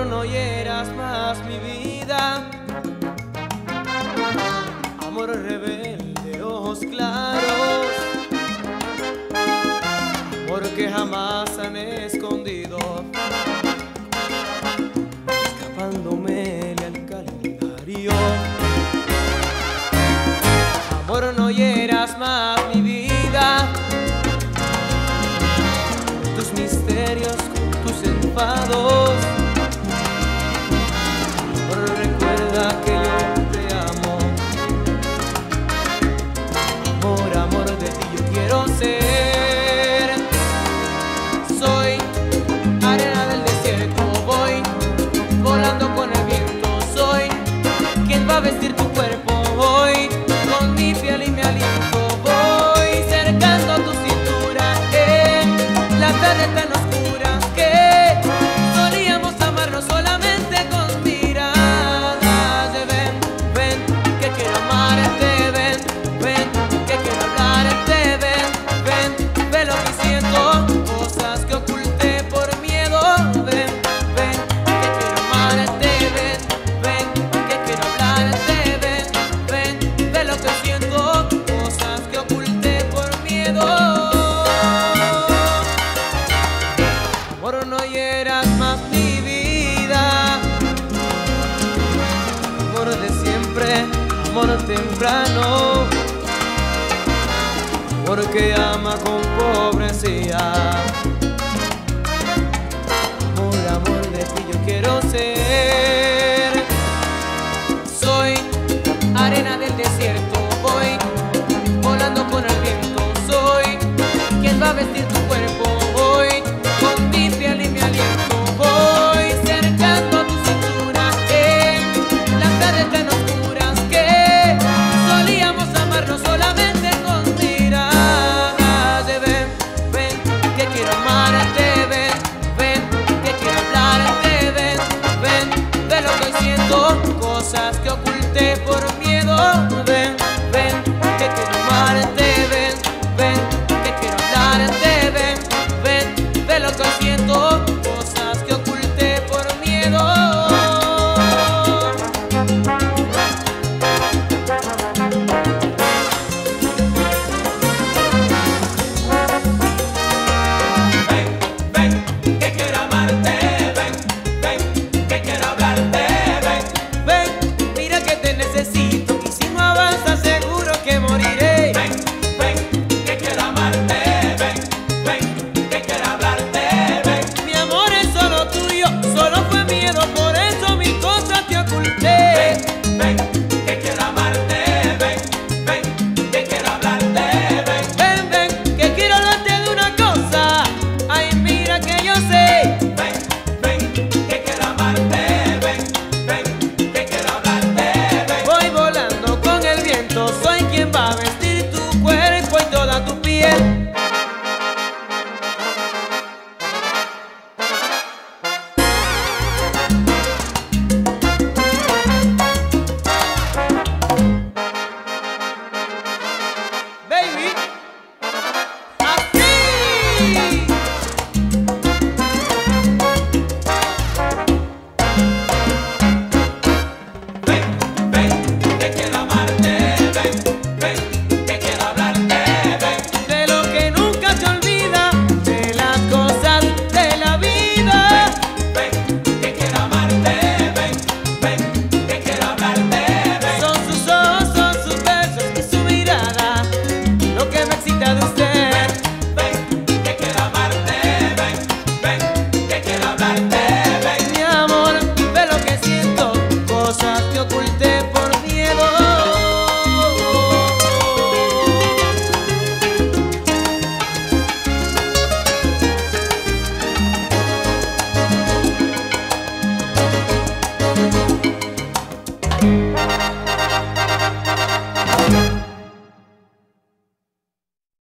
no hieras más mi vida. Amor rebelde, ojos claros, amor que jamás han escondido, escapándome al calendario. Amor, no hieras más mi vida, tus misterios, tus enfados. Amor, recuerda que yo te amo. Amor, amor, de ti yo quiero ser. Soy arena del desierto, voy volando con el viento. Soy quien va a vestir tu cuerpo hoy con mi piel y mi aliento. Voy cercando tu cintura en la tarde tan oscura que solíamos amarnos solamente con miradas. Ven, ven, que quiero amarte. Ven, ven, que quiero hablarte. Ven, ven, ve lo que siento, cosas que oculté por miedo. Ven, ven, que quiero amarte. Ven, ven, que quiero hablarte. Ven, ven, ve lo que siento, cosas que oculté por miedo. Amor, no hieras más mi vida. Amor de siempre, amor temprano, amor que ama con pobrecía. Amor, amor, de ti yo quiero ser. Soy arena del desierto, voy volando con el viento. Soy quien va a vestir tu cuerpo hoy con mi piel y mi aliento. Voy cercando tu cintura en las tardes tan oscuras que solíamos amarnos solamente con miradas. Ven, ven, que quiero amarte. Ven, ven, que quiero hablarte. Ven, ven, ve lo que siento, cosas que oculté por miedo.